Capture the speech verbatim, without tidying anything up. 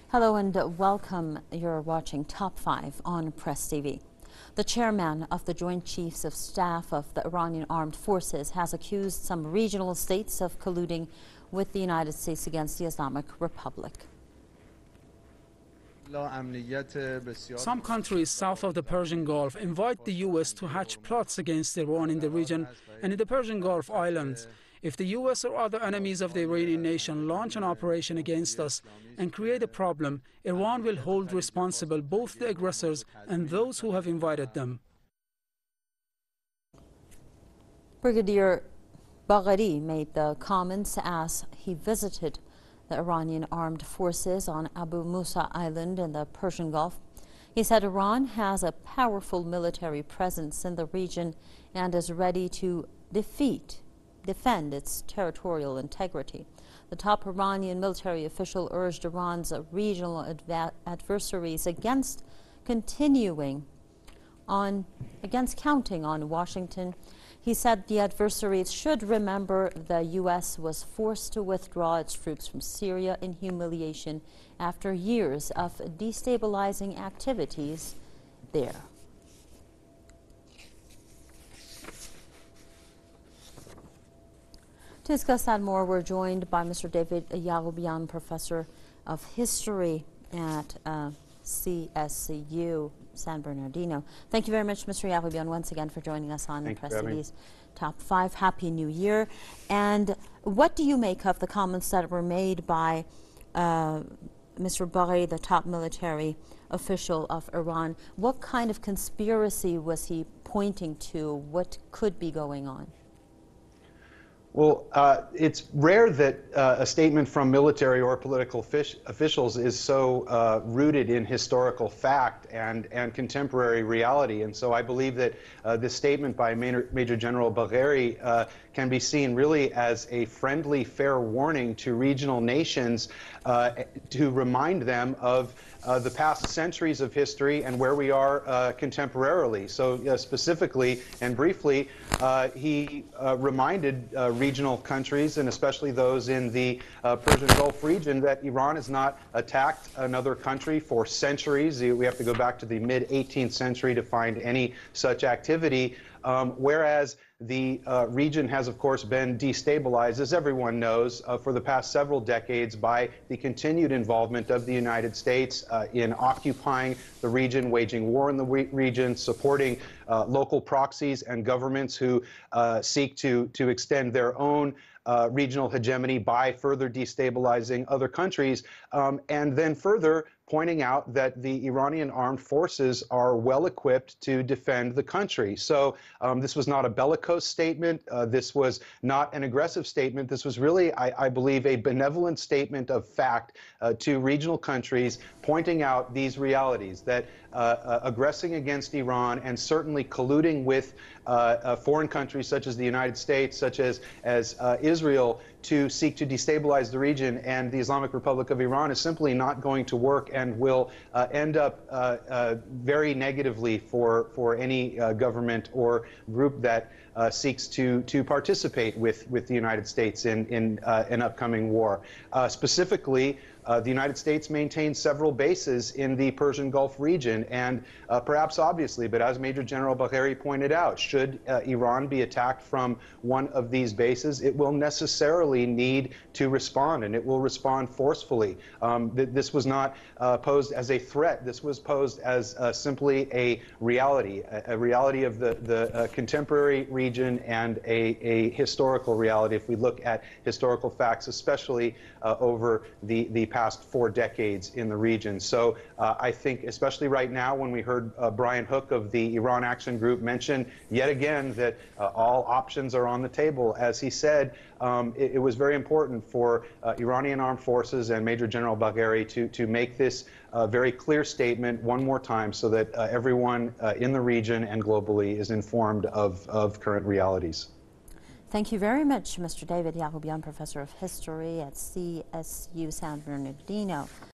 Hello and welcome. You're watching Top five on Press T V. The chairman of the Joint Chiefs of Staff of the Iranian Armed Forces has accused some regional states of colluding with the United States against the Islamic Republic. Some countries south of the Persian Gulf invite the U S to hatch plots against Iran in the region and in the Persian Gulf islands. If the U S or other enemies of the Iranian nation launch an operation against us and create a problem, Iran will hold responsible both the aggressors and those who have invited them. Brigadier Bagheri made the comments as he visited the Iranian armed forces on Abu Musa Island in the Persian Gulf. He said Iran has a powerful military presence in the region and is ready to defeat, defend its territorial integrity. The top Iranian military official urged Iran's regional adva adversaries against continuing on, against counting on Washington. He said the adversaries should remember the U S was forced to withdraw its troops from Syria in humiliation after years of destabilizing activities there. To discuss that more, we're joined by Mister David Yacoubian, Professor of History at uh, C S U San Bernardino. Thank you very much, Mister Yacoubian, once again for joining us on Press T V's Top five. Happy New Year. And what do you make of the comments that were made by uh, Mister Bagheri, the top military official of Iran? What kind of conspiracy was he pointing to? What could be going on? Well, uh, it's rare that uh, a statement from military or political fish officials is so uh, rooted in historical fact and, and contemporary reality. And so I believe that uh, this statement by Major, Major General Bagheri uh, can be seen really as a friendly, fair warning to regional nations uh, to remind them of Uh, the past centuries of history and where we are uh, contemporarily. So uh, specifically and briefly, uh, he uh, reminded uh, regional countries, and especially those in the uh, Persian Gulf region, that Iran has not attacked another country for centuries. We have to go back to the mid eighteenth century to find any such activity. Um, whereas the uh, region has, of course, been destabilized, as everyone knows, uh, for the past several decades by the continued involvement of the United States uh, in occupying the region, waging war in the re region, supporting uh, local proxies and governments who uh, seek to, to extend their own Uh, regional hegemony by further destabilizing other countries, um, and then further pointing out that the Iranian armed forces are well equipped to defend the country. So um, this was not a bellicose statement. Uh, this was not an aggressive statement. This was really, I, I believe, a benevolent statement of fact uh, to regional countries, pointing out these realities, that uh, uh, aggressing against Iran and certainly colluding with uh, uh, foreign countries such as the United States, such as, as uh, Israel, to seek to destabilize the region and the Islamic Republic of Iran is simply not going to work and will uh, end up uh, uh, very negatively for, for any uh, government or group that uh, seeks to, to participate with, with the United States in, in uh, an upcoming war. Uh, specifically, Uh, the United States maintains several bases in the Persian Gulf region, and uh, perhaps obviously, but as Major General Bagheri pointed out, should uh, Iran be attacked from one of these bases, it will necessarily need to respond, and it will respond forcefully. Um, th this was not uh, posed as a threat. This was posed as uh, simply a reality, a, a reality of the, the uh, contemporary region and a, a historical reality if we look at historical facts, especially uh, over the, the past four decades in the region. So uh, I think, especially right now, when we heard uh, Brian Hook of the Iran Action Group mention yet again that uh, all options are on the table, as he said, um, it, it was very important for uh, Iranian armed forces and Major General Bagheri to, to make this uh, very clear statement one more time so that uh, everyone uh, in the region and globally is informed of, of current realities. Thank you very much, Mister David Yacoubian, Professor of History at C S U San Bernardino.